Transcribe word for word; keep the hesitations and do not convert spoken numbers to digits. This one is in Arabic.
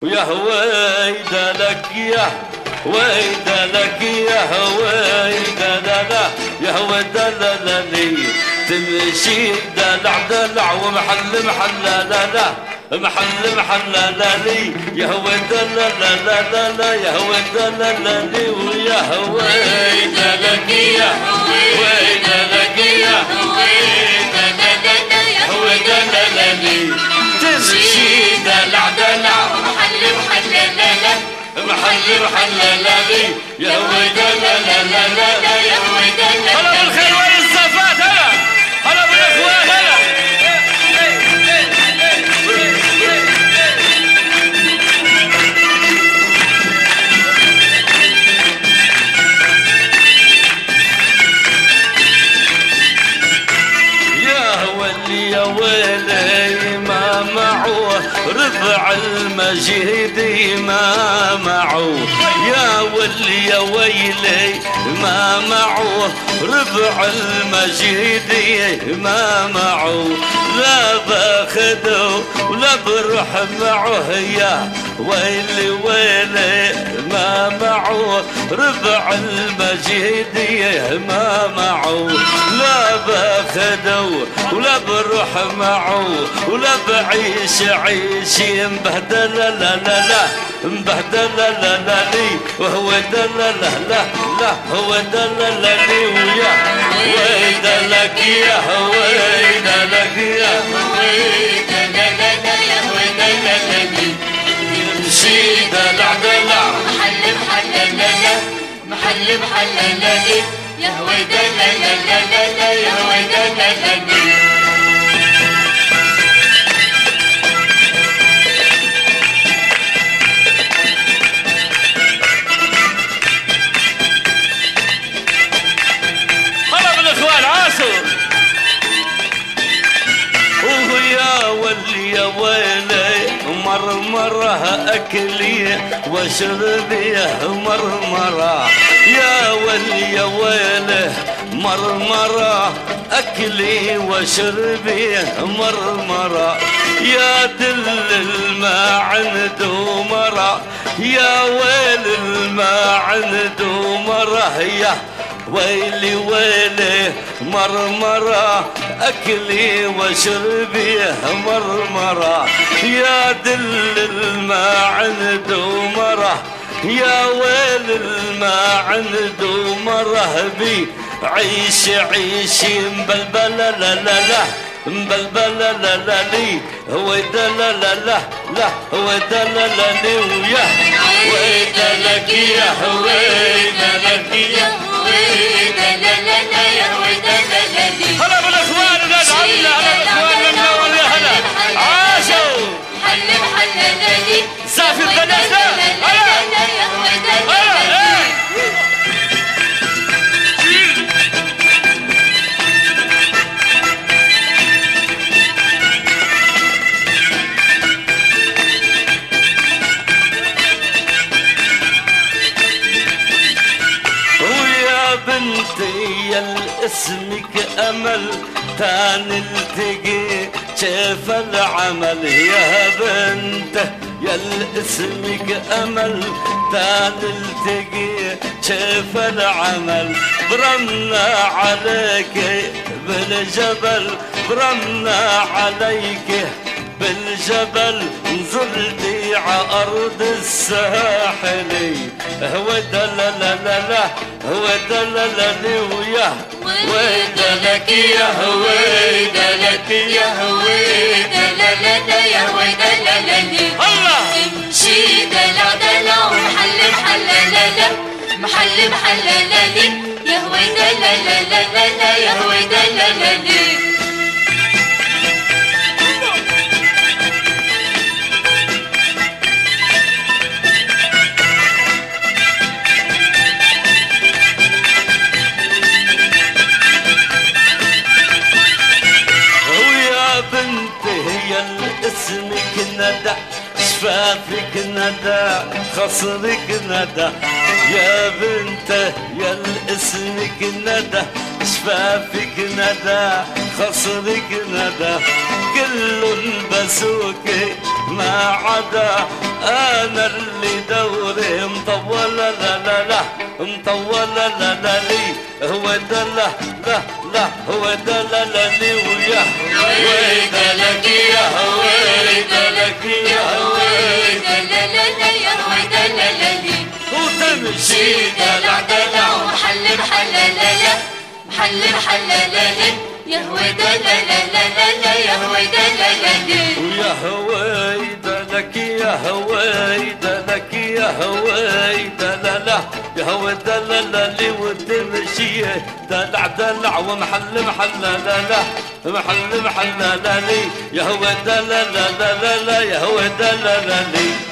يا هويدا لك يا ويدا لك يا هويدا لا لا يا هويدا لا لا لي تمشي دلع دلع ومحل محل لا لا محل محل لا لا لي يا هويدا لا لا لا لا لا يا هويدا لا لا لي ويا هويدا لك يا ويدا لك يا هويدا لا لا لا يا هويدا لا لا لي تمشي دلع دلع محل محل لا لا محل محل لا لي يا ويدا لا لا لا لا لا يا ويدا لا هلا بالخير والزفات هلا هلا بالاخوان هلا يا ولي يا ويلي ما معه ربع المجيد ما معه يا ولي يا ويلي ما معه ربع المجيد ما معه لا باخده ولا بروح معه يا ويلي ويلي ما معه ربع المجيد ما معه لا باخده ولا بروح معه ولا بعيش عيش مبهدل لا لا لا مبهدل لا لا لا لي وهو دل لا لا لا هو دل لا لي ويا ويدا لك يا ويدا لك يا ويدا لا لا لا يا ويدا لا لا لي يمشي دلع دلع محل محل لا لا محل محل لا لي يا ويدا لا لا لا لا لا يا ويدا لا لا لي ويا ولي يا ويلي مر مرة أكلي وشربي مر مرة يا ولي يا ويلي مر مرة أكلي وشربي مر مرة يا دل الما عنده مرة يا ويل الما عنده مرة يا ويلي ويلي مرمرة أكلي وشربي مرمرة يا دل الما عنده مرة يا ويل الما عنده مرة بي عيش عيش مبلبل لا لا لا مبلبل لا لا لا لي هو دا لا لا لا لا هو دا لا لا لي ويا ويدا لك يا ويدا لك يا ويدا لا لا لا يا ويدا لا لا لي هلا بالاخوان ولاد عمنا هلا بالاخوان منا ولا هلا عاشوا محل محل لا لي سافر بلدنا هلا لا يا ويدا لا لا لي بنتي يا اسمك امل تاني التقي شاف العمل يا بنت يا اسمك امل تاني التقي شاف العمل برمنا عليك بالجبل برمنا عليك بالجبل نزلتي ع ارض الساحل هو دا لا لا لا لا هو دا لا لا لي وياه ويدا لك يا ويدا لك يا ويدا لا لا لا يا ويدا لا لا لي الله امشي دلع دلع ومحل محل لا لا محل محل لا لي يا ويدا لا لا لا لا لا يا ويدا لا لا لي اسمك ندى شفافك ندى خصرك ندى يا بنت يا اسمك ندى شفافك ندى خصرك ندى كل بسوكي ما عدا انا اللي دوري مطول لا لا لا مطول لا لا لي هو دلا لا لا هو دلا لي ويا ويدا لك يا ويدا لك يا ويدا لا لا لا يا ويدا لا لا لي وتمشي دلع دلع ومحل محل لا لا محل محل لا لا يا هويدا لا لا لا لا لا يا هويدا لا لا لي ويا هويدا لك يا هويدا لك يا هويدا لا لا يا هويدا لا لا لي وتمشي دلع دلع ومحل محل لا لا محل محل لا لي يا هويدا لا لا لا لا يا هويدا لا لا لي